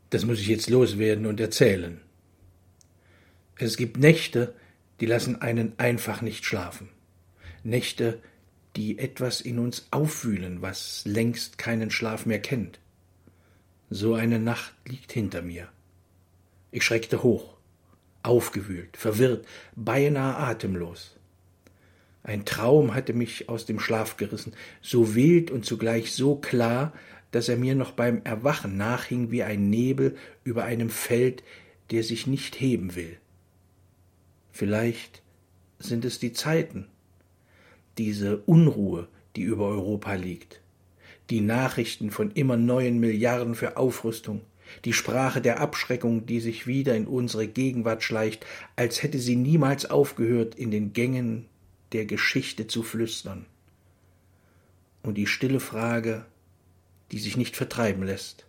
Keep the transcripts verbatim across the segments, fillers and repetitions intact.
Das muss ich jetzt loswerden und erzählen. Es gibt Nächte, die lassen einen einfach nicht schlafen. Nächte, die etwas in uns aufwühlen, was längst keinen Schlaf mehr kennt. So eine Nacht liegt hinter mir. Ich schreckte hoch, aufgewühlt, verwirrt, beinahe atemlos. Ein Traum hatte mich aus dem Schlaf gerissen, so wild und zugleich so klar, dass er mir noch beim Erwachen nachhing wie ein Nebel über einem Feld, der sich nicht heben will. Vielleicht sind es die Zeiten, diese Unruhe, die über Europa liegt, die Nachrichten von immer neuen Milliarden für Aufrüstung, die Sprache der Abschreckung, die sich wieder in unsere Gegenwart schleicht, als hätte sie niemals aufgehört, in den Gängen der Geschichte zu flüstern. Und die stille Frage, die sich nicht vertreiben lässt: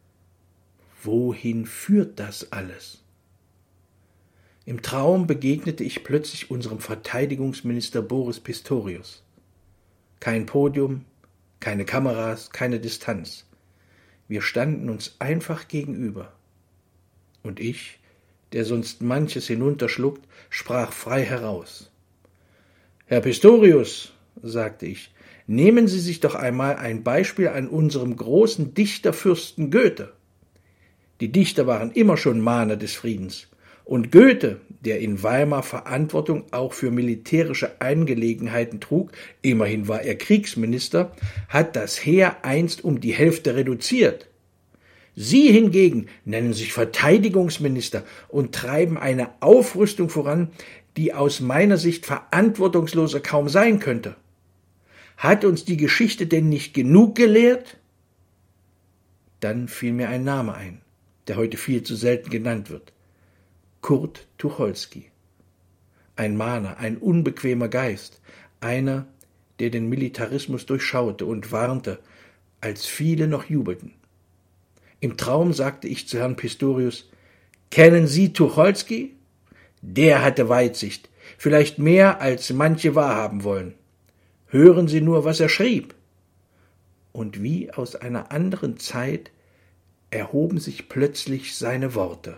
Wohin führt das alles? Im Traum begegnete ich plötzlich unserem Verteidigungsminister Boris Pistorius. Kein Podium, keine Kameras, keine Distanz. Wir standen uns einfach gegenüber. Und ich, der sonst manches hinunterschluckt, sprach frei heraus. »Herr Pistorius«, sagte ich, »nehmen Sie sich doch einmal ein Beispiel an unserem großen Dichterfürsten Goethe. Die Dichter waren immer schon Mahner des Friedens. Und Goethe, der in Weimar Verantwortung auch für militärische Angelegenheiten trug, immerhin war er Kriegsminister, hat das Heer einst um die Hälfte reduziert. Sie hingegen nennen sich Verteidigungsminister und treiben eine Aufrüstung voran, die aus meiner Sicht verantwortungsloser kaum sein könnte. Hat uns die Geschichte denn nicht genug gelehrt?« Dann fiel mir ein Name ein, der heute viel zu selten genannt wird. Kurt Tucholsky. Ein Mahner, ein unbequemer Geist, einer, der den Militarismus durchschaute und warnte, als viele noch jubelten. Im Traum sagte ich zu Herrn Pistorius: »Kennen Sie Tucholsky? Der hatte Weitsicht, vielleicht mehr, als manche wahrhaben wollen. Hören Sie nur, was er schrieb.« Und wie aus einer anderen Zeit erhoben sich plötzlich seine Worte.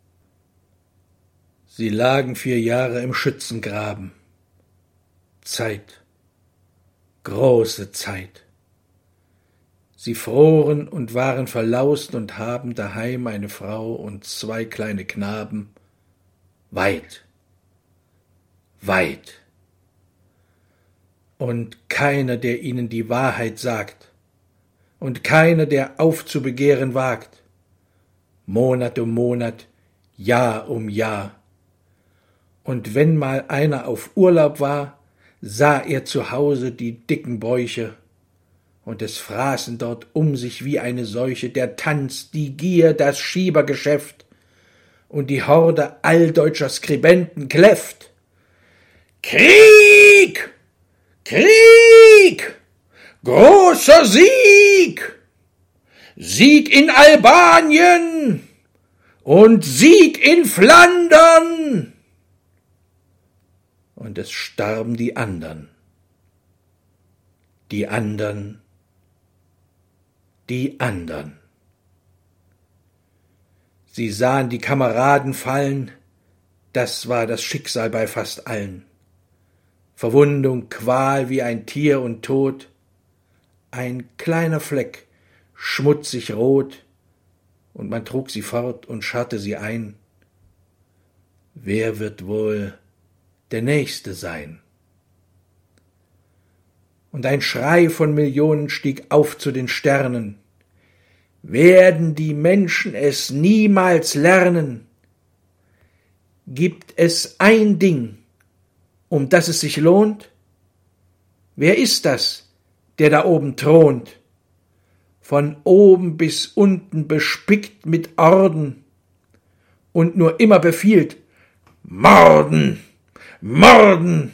Sie lagen vier Jahre im Schützengraben. Zeit, große Zeit. Sie froren und waren verlaust und haben daheim eine Frau und zwei kleine Knaben. Weit, weit. Und keiner, der ihnen die Wahrheit sagt, und keiner, der aufzubegehren wagt. Monat um Monat, Jahr um Jahr. Und wenn mal einer auf Urlaub war, sah er zu Hause die dicken Bäuche, und es fraßen dort um sich wie eine Seuche der Tanz, die Gier, das Schiebergeschäft, und die Horde alldeutscher Skribenten kläfft. Krieg! Krieg! Großer Sieg! Sieg in Albanien! Und Sieg in Flandern! Und es starben die andern. Die andern. Die andern. Sie sahen die Kameraden fallen, das war das Schicksal bei fast allen. Verwundung, Qual wie ein Tier und Tod, ein kleiner Fleck, schmutzig rot, und man trug sie fort und scharrte sie ein. Wer wird wohl der Nächste sein? Und ein Schrei von Millionen stieg auf zu den Sternen. Werden die Menschen es niemals lernen? Gibt es ein Ding, um das es sich lohnt? Wer ist das, der da oben thront, von oben bis unten bespickt mit Orden und nur immer befiehlt: Morden, Morden!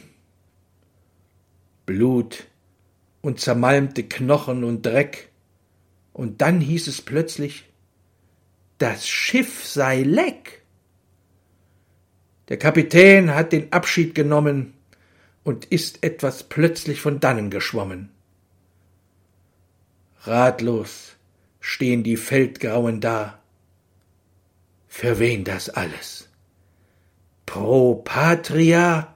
Blut und zermalmte Knochen und Dreck. Und dann hieß es plötzlich, das Schiff sei leck. Der Kapitän hat den Abschied genommen und ist etwas plötzlich von dannen geschwommen. Ratlos stehen die Feldgrauen da, Für wen das alles? Pro Patria?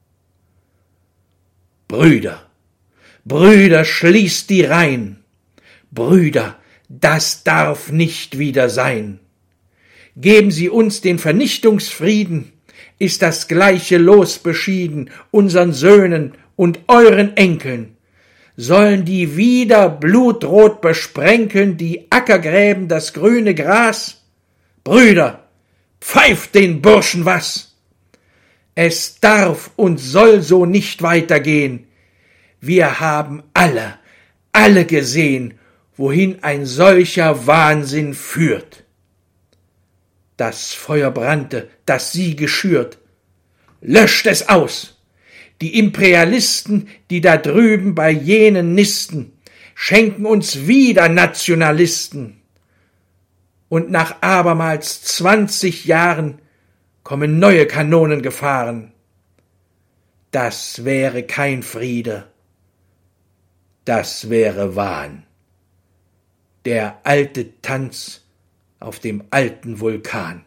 Brüder, Brüder, schließt die Reihen. Brüder, das darf nicht wieder sein. Geben Sie uns den Vernichtungsfrieden, ist das gleiche Los beschieden, unseren Söhnen und euren Enkeln. Sollen die wieder blutrot besprenkeln, die Ackergräben das grüne Gras? Brüder, pfeift den Burschen was! Es darf und soll so nicht weitergehen. Wir haben alle, alle gesehen, wohin ein solcher Wahnsinn führt. Das Feuer brannte, das sie geschürt. Löscht es aus! Die Imperialisten, die da drüben bei jenen nisten, schenken uns wieder Nationalisten. Und nach abermals zwanzig Jahren kommen neue Kanonen gefahren. Das wäre kein Friede, das wäre Wahn. Der alte Tanz auf dem alten Vulkan.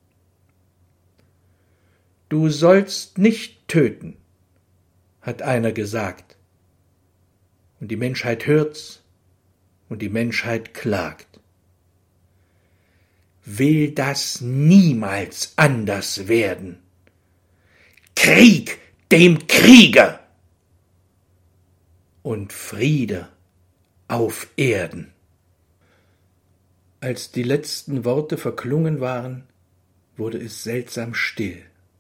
Du sollst nicht töten, hat einer gesagt. Und die Menschheit hört's und die Menschheit klagt. Will das niemals anders werden? Krieg dem Krieger und Friede auf Erden. Als die letzten Worte verklungen waren, wurde es seltsam still.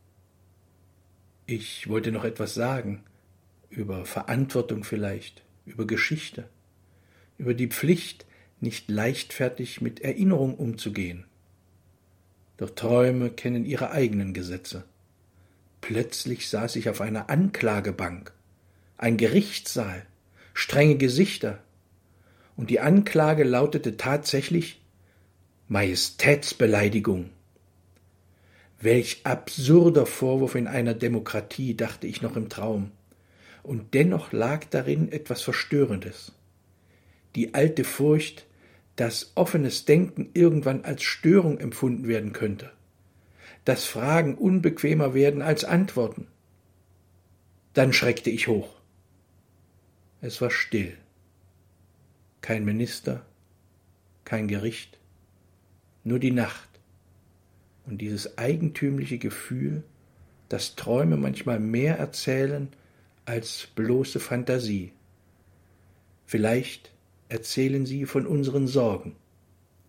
Ich wollte noch etwas sagen, über Verantwortung vielleicht, über Geschichte, über die Pflicht, nicht leichtfertig mit Erinnerung umzugehen. Doch Träume kennen ihre eigenen Gesetze. Plötzlich saß ich auf einer Anklagebank, ein Gerichtssaal, strenge Gesichter, und die Anklage lautete tatsächlich Majestätsbeleidigung. Welch absurder Vorwurf in einer Demokratie, dachte ich noch im Traum. Und dennoch lag darin etwas Verstörendes. Die alte Furcht, dass offenes Denken irgendwann als Störung empfunden werden könnte, dass Fragen unbequemer werden als Antworten. Dann schreckte ich hoch. Es war still. Kein Minister, kein Gericht, nur die Nacht und dieses eigentümliche Gefühl, dass Träume manchmal mehr erzählen als bloße Fantasie. Vielleicht erzählen sie von unseren Sorgen,